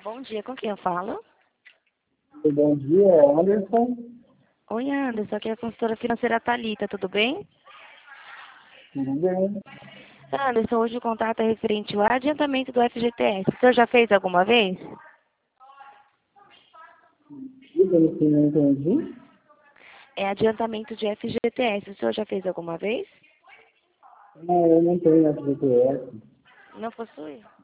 Bom dia, com quem eu falo? Bom dia, Anderson. Oi, Anderson, aqui é a consultora financeira Thalita, tudo bem? Tudo bem? Anderson, hoje o contato é referente ao adiantamento do FGTS. O senhor já fez alguma vez? Diga se não entendi. É adiantamento de FGTS. O senhor já fez alguma vez? Não, eu não tenho FGTS. Não possui?